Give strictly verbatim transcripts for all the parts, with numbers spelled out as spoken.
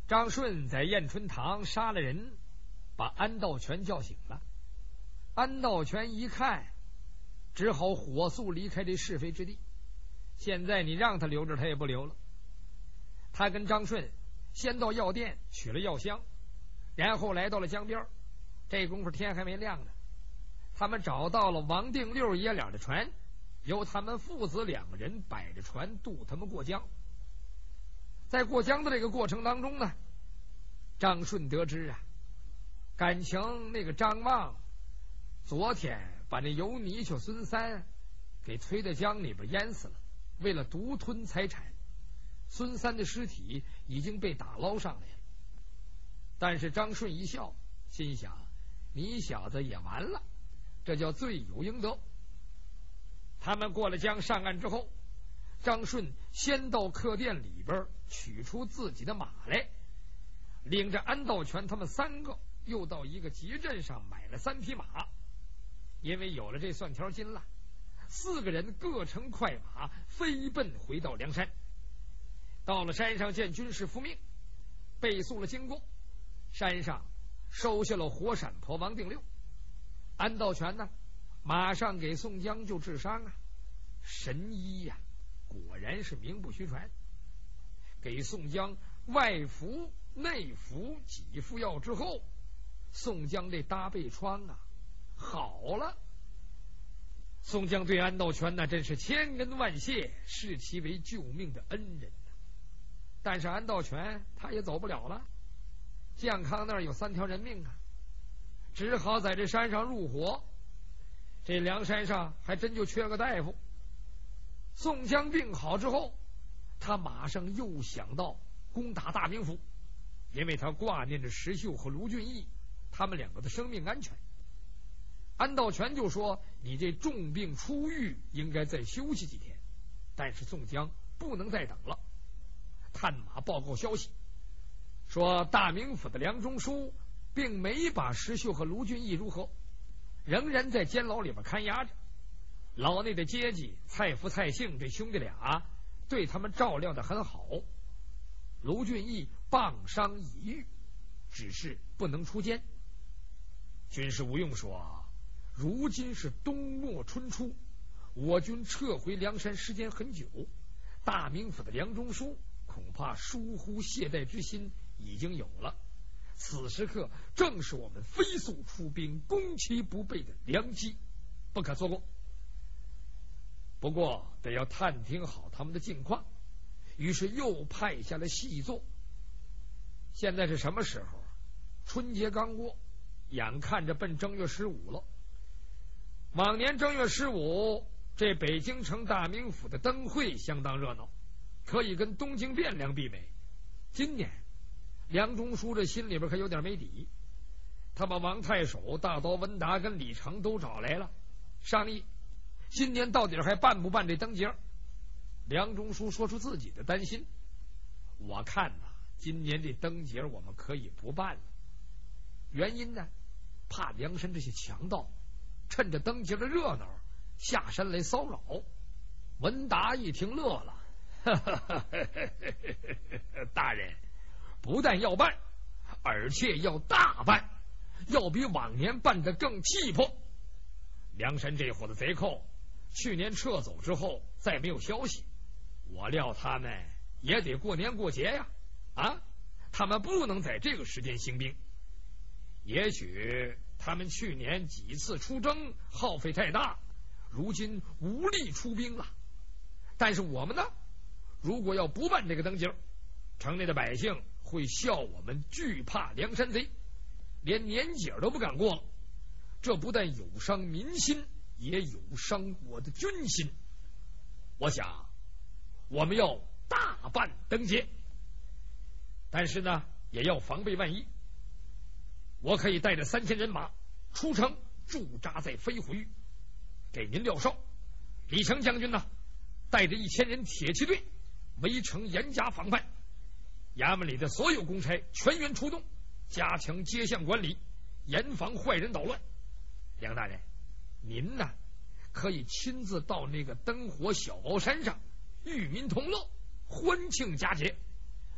张顺在燕春堂杀了人，把安道全叫醒了。安道全一看，只好火速离开这是非之地。现在你让他留着，他也不留了。他跟张顺先到药店取了药箱，然后来到了江边。这功夫天还没亮呢，他们找到了王定六爷俩的船，由他们父子两个人摆着船渡他们过江。在过江的这个过程当中呢，张顺得知啊，感情那个张望昨天把那油泥鳅孙三给推到江里边淹死了，为了独吞财产，孙三的尸体已经被打捞上来了。但是张顺一笑，心想你小子也完了，这叫罪有应得。他们过了江上岸之后，张顺先到客店里边取出自己的马来，领着安道全他们三个又到一个集镇上买了三匹马。因为有了这蒜条金了，四个人各乘快马飞奔回到梁山。到了山上见军士复命，背诉了经过。山上收下了火闪婆王定六，安道全呢马上给宋江就治伤啊。神医呀、啊，果然是名不虚传。给宋江外服内服几副药之后，宋江这搭背疮啊好了。宋江对安道全那真是千恩万谢，视其为救命的恩人。但是安道全他也走不了了，健康那儿有三条人命啊，只好在这山上入伙。这梁山上还真就缺个大夫。宋江病好之后，他马上又想到攻打大名府，因为他挂念着石秀和卢俊义他们两个的生命安全。安道全就说你这重病初愈，应该再休息几天。但是宋江不能再等了，探马报告消息说大名府的梁中书并没把石秀和卢俊义如何，仍然在监牢里边看押着。牢内的阶级蔡福、蔡姓这兄弟俩对他们照料得很好。卢俊义棒伤已愈，只是不能出监。军师吴用说，如今是冬末春初，我军撤回梁山时间很久，大名府的梁中书恐怕疏忽懈怠之心已经有了。此时刻正是我们飞速出兵攻其不备的良机，不可错过。不过得要探听好他们的境况，于是又派下了细作。现在是什么时候？春节刚过，眼看着奔正月十五了。往年正月十五，这北京城大名府的灯会相当热闹，可以跟东京汴梁媲美。今年梁中书这心里边可有点没底，他把王太守、大刀文达跟李成都找来了，商议今年到底还办不办这灯节。梁中书说出自己的担心，我看呐、啊，今年这灯节我们可以不办了。原因呢，怕梁山这些强盗趁着灯节的热闹下山来骚扰。文达一听乐了，哈哈哈哈大人不但要办，而且要大办，要比往年办得更气魄。梁山这伙的贼寇去年撤走之后再没有消息，我料他们也得过年过节呀，啊，他们不能在这个时间兴兵。也许他们去年几次出征耗费太大，如今无力出兵了。但是我们呢，如果要不办这个灯节，城内的百姓会笑我们惧怕梁山贼，连年节都不敢过了。这不但有伤民心，也有伤我的军心。我想我们要大办灯节，但是呢也要防备万一。我可以带着三千人马出城驻扎在飞虎峪，给您廖哨。李成将军呢带着一千人铁骑队围城严加防范，衙门里的所有公差全员出动，加强街巷管理，严防坏人捣乱。梁大人，您呢可以亲自到那个灯火小鳌山上与民同乐，欢庆佳节。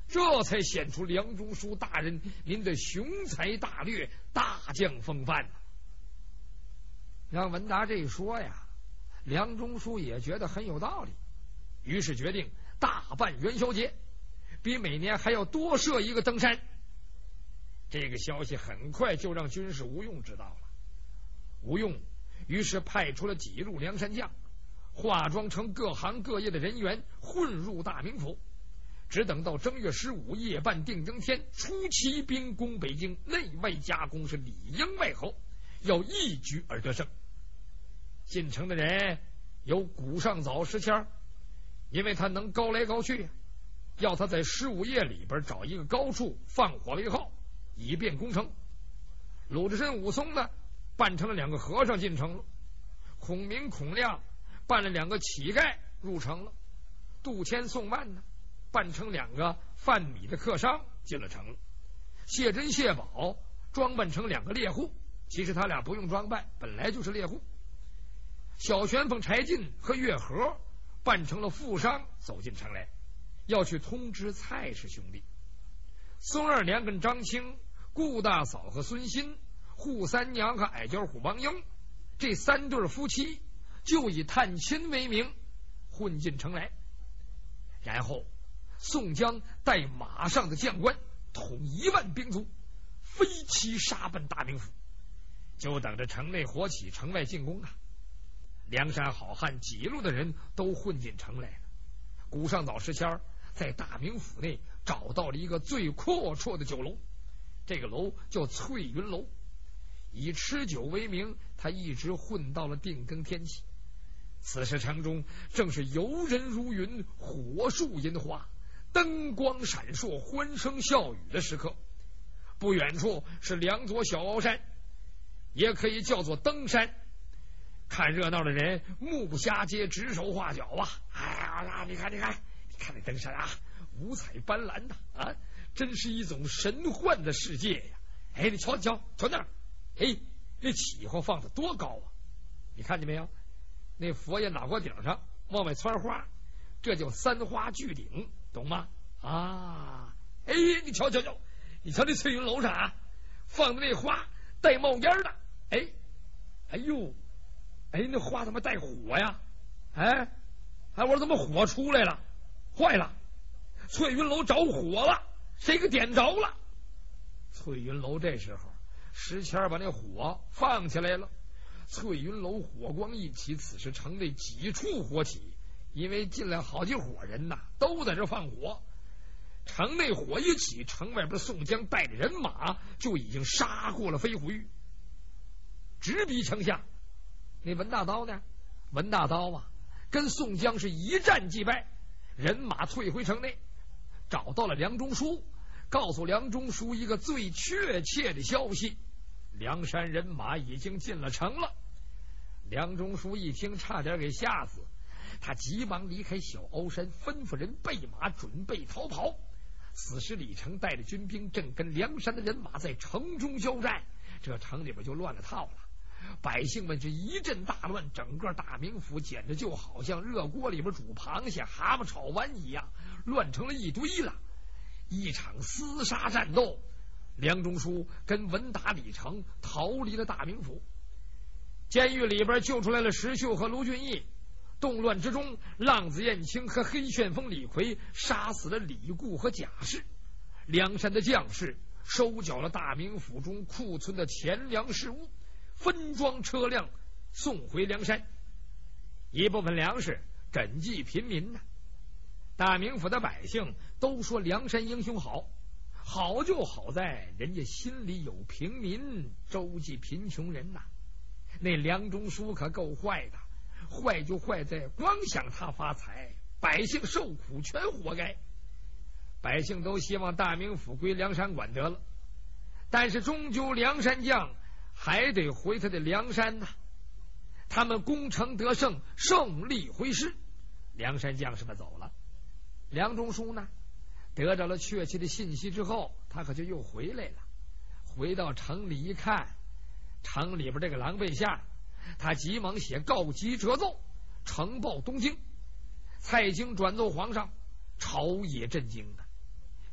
这才显出梁中书大人您的雄才大略、大将风范。让文达这一说呀，梁中书也觉得很有道理，于是决定大办元宵节，比每年还要多设一个登山。这个消息很快就让军师吴用知道了。吴用于是派出了几路梁山将，化妆成各行各业的人员，混入大名府，只等到正月十五夜半定更天，出骑兵攻北京，内外夹攻，是里应外合，要一举而得胜。进城的人有古上早石谦，因为他能高来高去，要他在十五夜里边找一个高处放火为号，以便攻城。鲁智深、武松呢，扮成了两个和尚进城了。孔明、孔亮扮了两个乞丐入城了。杜迁、宋万呢，扮成两个贩米的客商进了城了。谢珍、谢宝装扮成两个猎户，其实他俩不用装扮，本来就是猎户。小旋风柴进和月和扮成了富商走进城来，要去通知蔡氏兄弟。孙二娘跟张青、顾大嫂和孙新、扈三娘和矮脚虎王英这三对夫妻就以探亲为名混进城来。然后宋江带马上的将官统一万兵卒，飞骑杀奔大名府，就等着城内火起，城外进攻啊！梁山好汉几路的人都混进城来了。古上早时迁在大名府内找到了一个最阔绰的酒楼，这个楼叫翠云楼。以吃酒为名，他一直混到了定更天起。此时城中正是游人如云，火树银花，灯光闪烁，欢声笑语的时刻。不远处是两座小鳌山，也可以叫做登山。看热闹的人目不暇接，指手画脚啊！哎呀，你看，你看，你看那登山啊，五彩斑斓的啊，真是一种神幻的世界呀！哎，你瞧瞧，瞧那儿，哎，那起花放的多高啊！你看见没有？那佛爷脑瓜顶上往外窜花，这叫三花聚顶，懂吗？啊，哎，你瞧瞧瞧，你瞧这翠云楼上啊，放的那花带冒烟的，哎，哎呦！哎，那花怎么带火呀？哎，哎，我说怎么火出来了？坏了，翠云楼着火了，谁给点着了？翠云楼这时候石谦把那火放起来了，翠云楼火光一起，此时城内几处火起，因为进来好几伙人呐，都在这放火。城内火一起，城外边宋江带着人马就已经杀过了飞虎峪，直逼城下。那文大刀呢？文大刀啊，跟宋江是一战即败，人马退回城内，找到了梁中书，告诉梁中书一个最确切的消息：梁山人马已经进了城了。梁中书一听，差点给吓死，他急忙离开小鳌山，吩咐人备马，准备逃跑。此时李成带着军兵正跟梁山的人马在城中交战，这城里边就乱了套了。百姓们是一阵大乱，整个大名府简直就好像热锅里边煮螃蟹，蛤蟆炒完一样，乱成了一堆了。一场厮杀战斗，梁中书跟文达、李成逃离了大名府。监狱里边救出来了石秀和卢俊义。动乱之中，浪子燕青和黑旋风李逵杀死了李固和贾氏。梁山的将士收缴了大名府中库存的钱粮食物，分装车辆送回梁山，一部分粮食赈济贫民呢。大名府的百姓都说梁山英雄好，好就好在人家心里有平民，周济贫穷人呐。那梁中书可够坏的，坏就坏在光想他发财，百姓受苦全活该。百姓都希望大名府归梁山管得了，但是终究梁山将还得回他的梁山呐。他们攻城得胜，胜利回师，梁山将士们走了。梁中书呢，得到了确切的信息之后，他可就又回来了。回到城里一看，城里边这个狼狈相，他急忙写告急折奏，呈报东京。蔡京转奏皇上，朝野震惊的。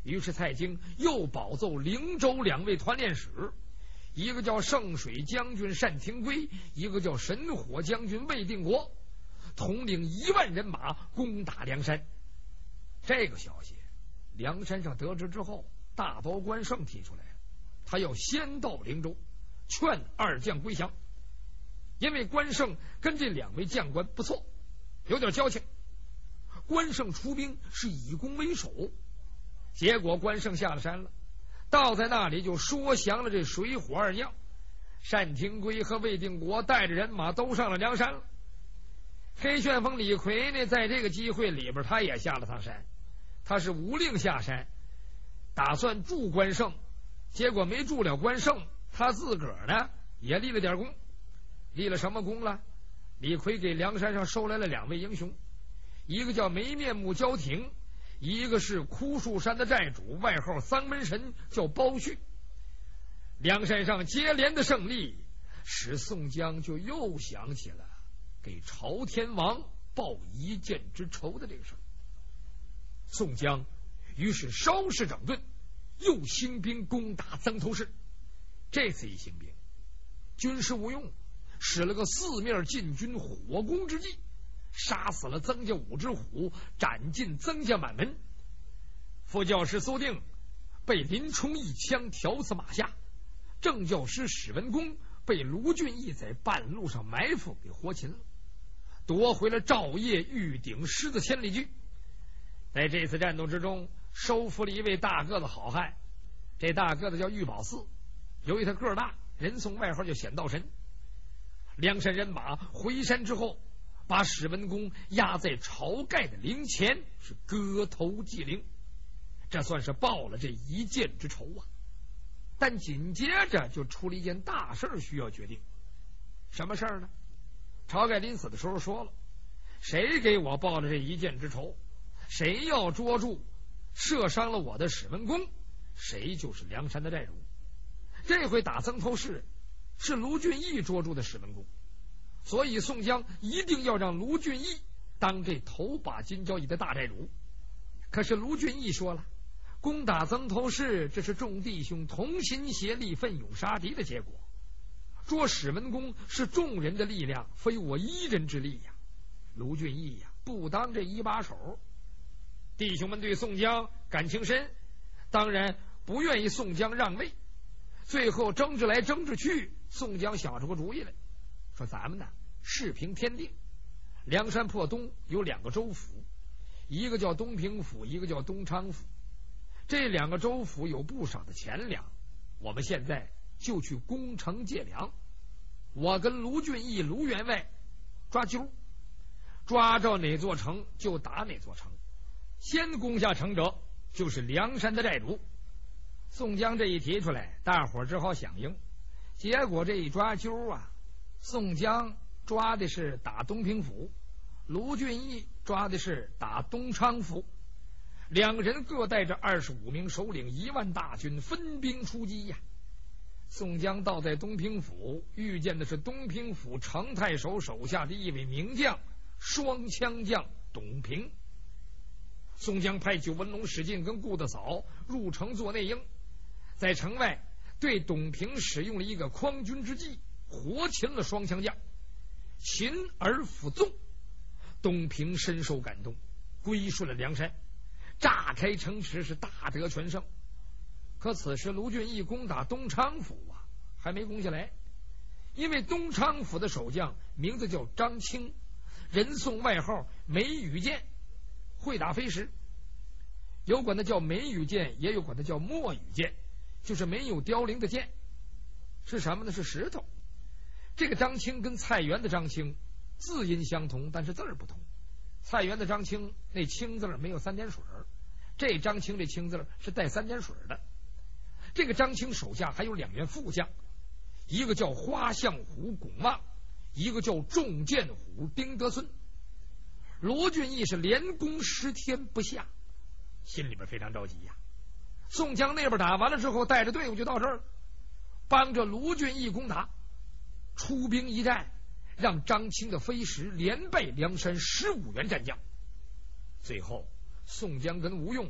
于是蔡京又保奏灵州两位团练使，一个叫圣水将军单廷圭，一个叫神火将军魏定国，统领一万人马攻打梁山。这个消息梁山上得知之后，大刀关胜提出来了，他要先到灵州劝二将归降，因为关胜跟这两位将官不错，有点交情。关胜出兵是以攻为守，结果关胜下了山了，到在那里就说降了这水火二将。单廷圭和魏定国带着人马都上了梁山了。黑旋风李逵呢，在这个机会里边他也下了趟山，他是无令下山，打算助关胜，结果没助了关胜，他自个儿呢也立了点功。立了什么功了？李逵给梁山上收来了两位英雄，一个叫没面目焦挺，一个是枯树山的寨主，外号三门神，叫包旭。梁山上接连的胜利，使宋江就又想起了给朝天王报一箭之仇的这个事儿。宋江于是稍事整顿，又兴兵攻打曾头市。这次一兴兵，军师吴用使了个四面进军火攻之计，杀死了曾家五只虎，斩尽曾家满门。副教师苏定被林冲一枪挑死马下，正教师史文恭被卢俊义在半路上埋伏给活擒了，夺回了赵晔玉鼎狮子千里驹。在这次战斗之中，收服了一位大个子好汉，这大个子叫玉宝寺，由于他个儿大，人送外号叫显道神。梁山人马回山之后，把史文恭压在晁盖的陵前，是割头祭陵，这算是报了这一箭之仇啊。但紧接着就出了一件大事需要决定。什么事儿呢？晁盖临死的时候说了，谁给我报了这一箭之仇，谁要捉住射伤了我的史文恭，谁就是梁山的寨主。这回打曾头市是卢俊义捉住的史文恭，所以宋江一定要让卢俊义当这头把金交椅的大寨主。可是卢俊义说了，攻打曾头市这是众弟兄同心协力奋勇杀敌的结果，捉史文恭是众人的力量，非我一人之力呀。卢俊义呀，不当这一把手。弟兄们对宋江感情深，当然不愿意宋江让位。最后争执来争执去，宋江想出个主意来，说咱们呢事平天定，梁山破东有两个州府，一个叫东平府，一个叫东昌府。这两个州府有不少的钱粮，我们现在就去攻城借粮。我跟卢俊义、卢员外抓阄，抓着哪座城就打哪座城，先攻下城者就是梁山的寨主。宋江这一提出来，大伙儿只好响应。结果这一抓阄啊，宋江抓的是打东平府，卢俊义抓的是打东昌府。两人各带着二十五名首领，一万大军分兵出击呀。宋江到在东平府，遇见的是东平府程太守手下的一位名将，双枪将董平。宋江派九纹龙史进跟顾大嫂入城做内应，在城外对董平使用了一个匡军之计，活擒了双枪将，擒而复纵。董平深受感动，归顺了梁山，炸开城池，是大得全胜。可此时卢俊义攻打东昌府啊，还没攻下来，因为东昌府的守将名字叫张清，人送外号梅雨剑，会打飞石，有管他叫梅雨剑，也有管他叫墨雨剑，就是没有凋零的剑。是什么呢？是石头。这个张清跟菜园的张清字音相同，但是字儿不同。菜园的张清那清字没有三点水，这张清这清字是带三点水的。这个张清手下还有两员副将，一个叫花象虎巩望，一个叫重剑虎丁德孙。罗俊义是连攻十天不下，心里边非常着急呀。宋江那边打完了之后，带着队伍就到这儿了，帮着卢俊义攻打，出兵一战，让张清的飞石连败梁山十五员战将。最后宋江跟吴用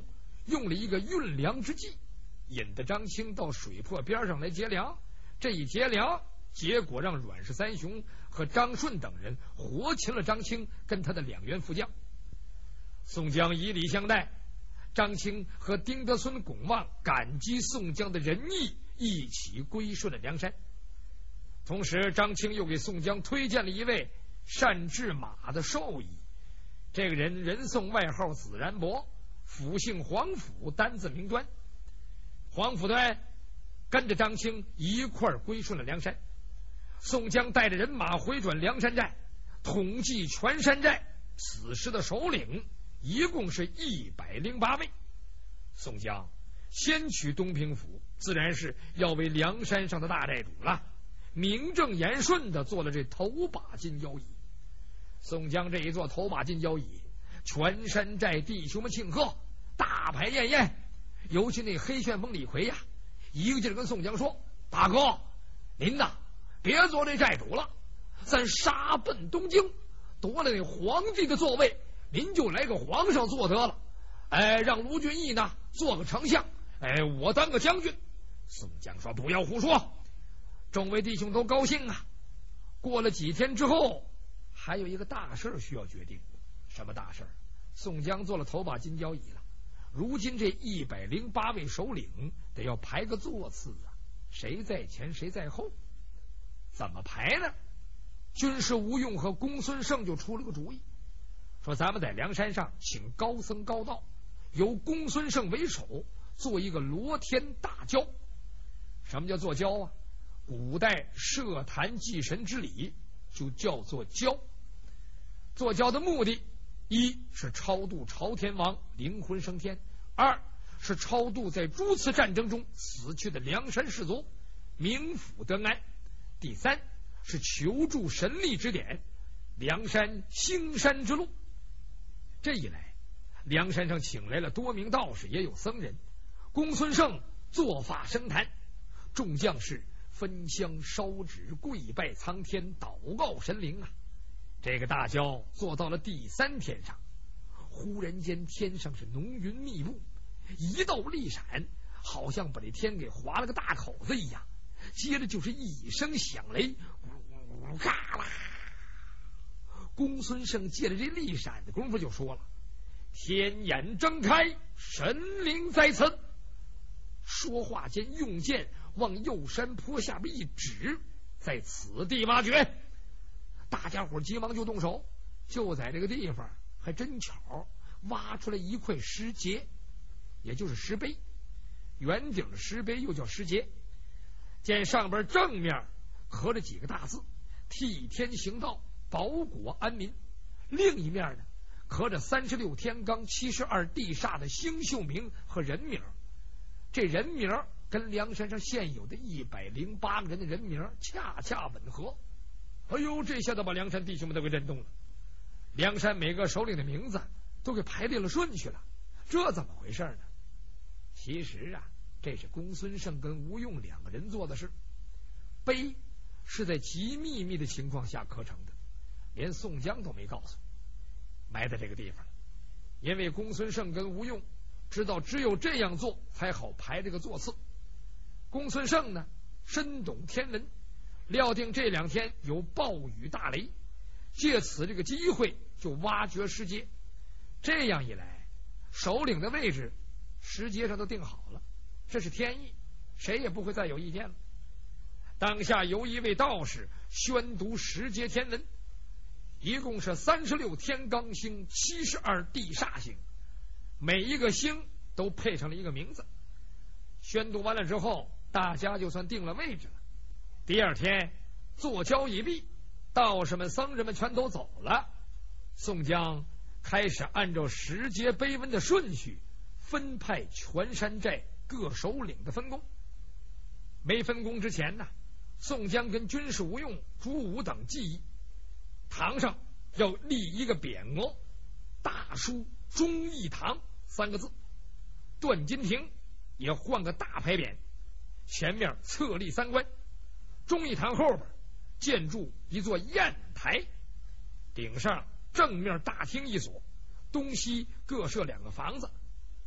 用了一个运粮之计，引得张青到水泊边上来劫粮。这一劫粮，结果让阮氏三雄和张顺等人活擒了张青跟他的两员副将。宋江以礼相待，张青和丁德孙、巩旺感激宋江的仁义，一起归顺了梁山。同时张青又给宋江推荐了一位善治马的兽医，这个人人送外号子然伯，府姓黄甫，单字名端。黄甫端跟着张青一块儿归顺了梁山。宋江带着人马回转梁山寨，统计全山寨此时的首领一共是一百零八位。宋江先取东平府，自然是要为梁山上的大寨主了，名正言顺的做了这头把金交椅。宋江这一座头把金交椅，全山寨弟兄们庆贺，大排宴宴。尤其那黑旋风李逵呀，一个劲儿跟宋江说：“大哥，您呐别做这寨主了，咱杀奔东京，夺了那皇帝的座位，您就来个皇上做得了。哎，让卢俊义呢做个丞相，哎，我当个将军。”宋江说：“不要胡说。”众位弟兄都高兴啊。过了几天之后，还有一个大事需要决定。什么大事？宋江做了头把金交椅了，如今这一百零八位首领得要排个座次啊，谁在前谁在后？怎么排呢？军师吴用和公孙胜就出了个主意，说咱们在梁山上请高僧高道，由公孙胜为首，做一个罗天大教。什么叫做教啊？古代设坛祭神之礼就叫做教。做教的目的，一是超度朝天王灵魂升天，二是超度在诸次战争中死去的梁山士卒，冥府得安，第三是求助神力指点梁山兴山之路。这一来，梁山上请来了多名道士，也有僧人。公孙胜做法升坛，众将士分香烧纸，跪拜苍天，祷告神灵啊。这个大教做到了第三天上，忽然间天上是浓云密布，一道利闪，好像把这天给划了个大口子一样。接着就是一声响雷，呜嘎啦！公孙胜借着这利闪的功夫就说了：“天眼睁开，神灵在此。”说话间用剑往右山坡下边一指，在此地挖掘。大家伙急忙就动手，就在这个地方还真巧挖出来一块石碣，也就是石碑。圆顶的石碑又叫石碣，见上边正面刻着几个大字：替天行道，保国安民。另一面呢，刻着三十六天罡七十二地煞的星宿名和人名。这人名跟梁山上现有的一百零八个人的人名恰恰吻合。哎呦，这下子把梁山弟兄们都给震动了。梁山每个首领的名字都给排列了顺序了，这怎么回事呢？其实啊，这是公孙胜跟吴用两个人做的事。碑是在极秘密的情况下刻成的，连宋江都没告诉，埋在这个地方。因为公孙胜跟吴用知道只有这样做才好排这个座次。公孙胜呢深懂天文，料定这两天有暴雨大雷，借此这个机会就挖掘石碣。这样一来，首领的位置石碣上都定好了，这是天意，谁也不会再有意见了。当下由一位道士宣读石碣天文，一共是三十六天罡星，七十二地煞星，每一个星都配上了一个名字。宣读完了之后，大家就算定了位置了。第二天坐交已毕，道士们僧人们全都走了，宋江开始按照石碣碑文的顺序分派全山寨各首领的分工。没分工之前呢，宋江跟军师吴用、朱武等记忆，堂上要立一个匾额，大书忠义堂三个字。段金亭也换个大牌匾，前面侧立三关。忠义堂后边建筑一座砚台，顶上正面大厅一所，东西各设两个房子。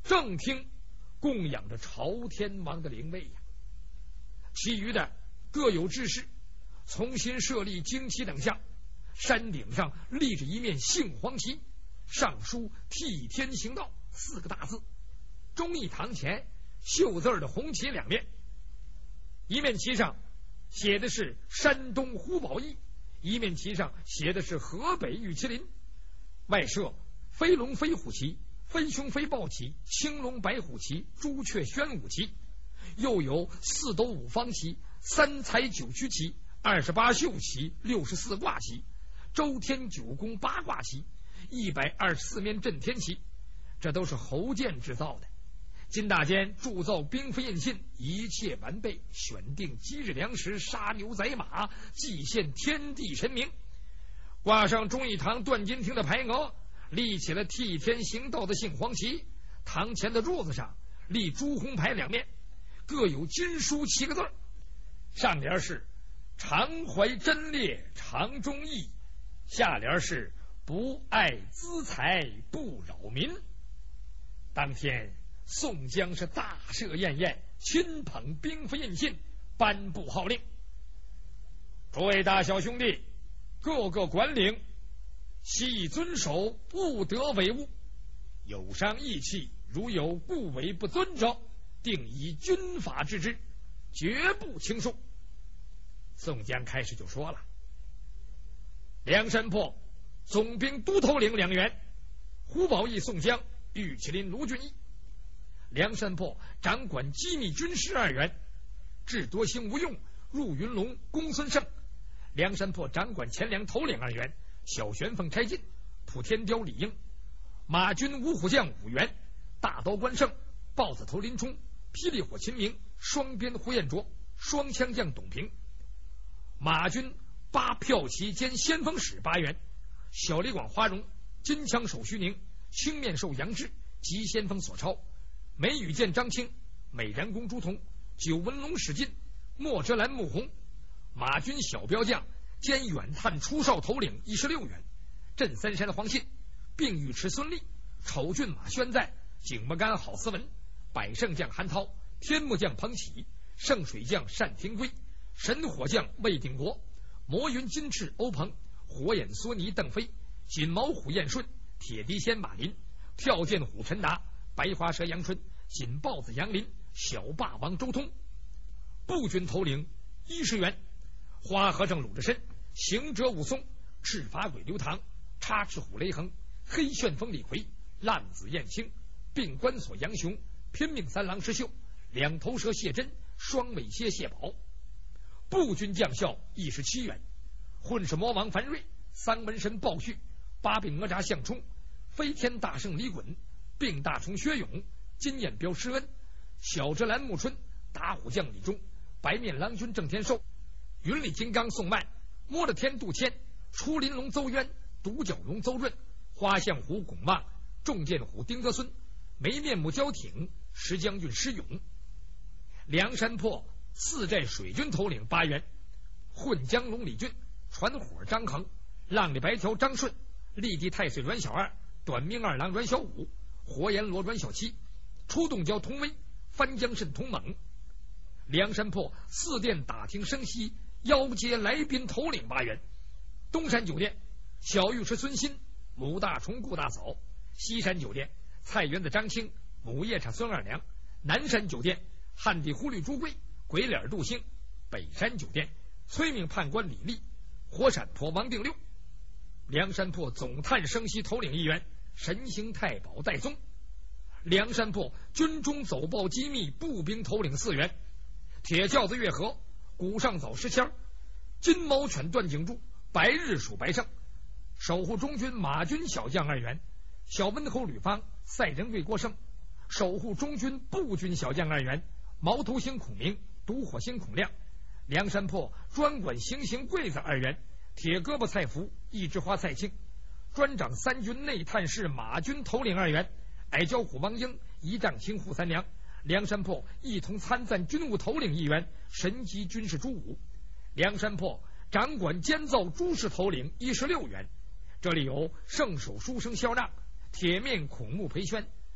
正厅供养着朝天王的灵位呀。其余的各有志士，重新设立旌旗等项，山顶上立着一面杏黄旗，上书替天行道四个大字，忠义堂前绣字的红旗两面，一面旗上写的是山东胡宝义，一面旗上写的是河北玉麒麟，外设飞龙飞虎旗、飞熊飞豹旗、青龙白虎旗、朱雀玄武旗，又有四斗五方旗、三彩九曲旗、二十八宿旗、六十四卦旗、周天九宫八卦旗、一百二十四面震天旗，这都是侯建制造的。金大坚铸造兵符印信，一切完备，选定吉日良时，杀牛宰马，祭献天地神明，挂上忠义堂断金亭的牌额，立起了替天行道的杏黄旗。堂前的柱子上立朱红牌两面，各有金书七个字，上联是常怀真烈常忠义，下联是不爱资财不扰民。当天宋江是大赦宴宴，亲捧兵符印信，颁布号令：诸位大小兄弟，各个管领悉遵守，勿得违误，有伤义气，如有故为不遵者，定以军法治之，绝不轻恕。宋江开始就说了：梁山泊总兵都头领两员，胡宝义、宋江，玉麒麟卢俊义；梁山泊掌管机密军师二员，智多星吴用、入云龙公孙胜；梁山泊掌管前粮头领二员，小旋风柴进、普天雕李应；马军五虎将五员，大刀关胜、豹子头林冲、霹雳火秦明、双鞭胡彦卓、双枪将董平；马军八骠骑兼先锋使八员，小李广花荣、金枪手徐宁、青面兽杨志及先锋索超；梅雨剑张清、美髯公朱仝、九纹龙史进、莫遮拦穆弘；马军小标将兼远探出哨头领一十六员，镇三山黄信、并尉迟孙立、丑郡马宣在、景木干郝思文、百胜将韩涛、天目将彭起、圣水将单廷圭、神火将魏定国、魔云金翅欧鹏、火眼梭尼邓飞、锦毛虎燕顺、铁笛仙马林、跳涧虎陈达、白花蛇杨春、锦豹子杨林、小霸王周通；步军头领一十员，花和尚鲁智深、行者武松、赤发鬼刘唐、插翅虎雷横、黑旋风李逵、烂子燕青、并关索杨雄、拼命三郎石秀、两头蛇谢真、双尾蝎谢宝；步军将校一十七员，混世魔王樊瑞、三门神鲍旭、八柄哪吒项冲、飞天大圣李衮、并大虫薛勇、金眼彪施恩、小遮拦穆春、打虎将李忠、白面郎君郑天寿、云里金刚宋迈、摸着天杜迁、出林龙邹渊、独角龙邹润、花象虎巩望、重剑虎丁德孙、没面目焦挺、石将军施勇；梁山泊四寨水军头领八员，混江龙李俊、传火张衡、浪里白条张顺、立地太岁阮小二、短命二郎阮小五、活阎罗阮小七、出洞蛟童威、翻江蜃童猛；梁山泊四殿打听生息邀接来宾头领八员，东山酒店小尉迟孙新、母大虫顾大嫂；西山酒店菜园子张青、母夜叉孙二娘；南山酒店汉地忽律朱贵、鬼脸杜兴；北山酒店催命判官李立、火闪婆王定六；梁山泊总探生息头领一员，神行太保戴宗；梁山泊军中走报机密步兵头领四员，铁轿子月河、古上早石谦、金毛犬段景柱、白日鼠白胜；守护中军马军小将二员，小温侯吕方、赛人魏国胜；守护中军步军小将二员，毛头星孔明、独火星孔亮；梁山泊专管行刑柜子二员，铁胳膊蔡福、一枝花蔡庆；专掌三军内探事马军头领二员，矮脚虎王英、一丈青扈三娘；梁山泊一同参赞军务头领一员，神级军事朱武；梁山泊掌管监造诸事头领一十六员，这里有圣手书生萧让、铁面孔目裴宣、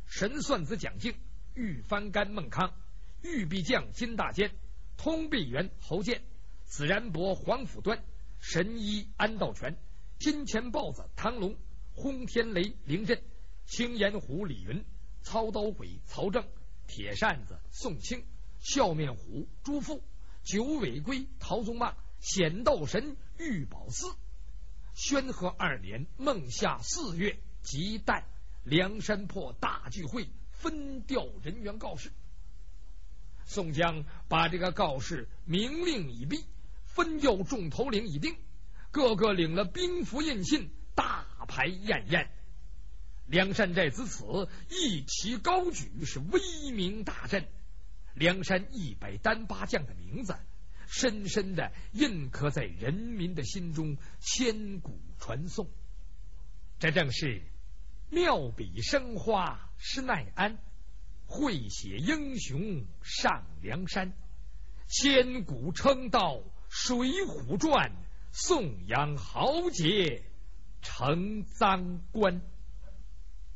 神算子蒋敬、御藩干孟康、御壁将金大坚、通臂员侯建、紫然伯黄甫端、神医安道全、金钱豹子唐龙、轰天雷凌震、青岩虎李云、操刀鬼曹正、铁扇子宋清、笑面虎朱富、九尾龟陶宗茂、显道神玉宝寺。宣和二年孟夏四月即旦，梁山泊大聚会分调人员告示。宋江把这个告示明令已毕，分调众头领已定，个个领了兵符印信，大排宴宴。梁山寨自此一旗高举，是威名大振。梁山一百单八将的名字深深的印刻在人民的心中，千古传颂。这正是妙笔生花施耐庵，绘写英雄上梁山，千古称道水浒传，颂扬豪杰成赃官。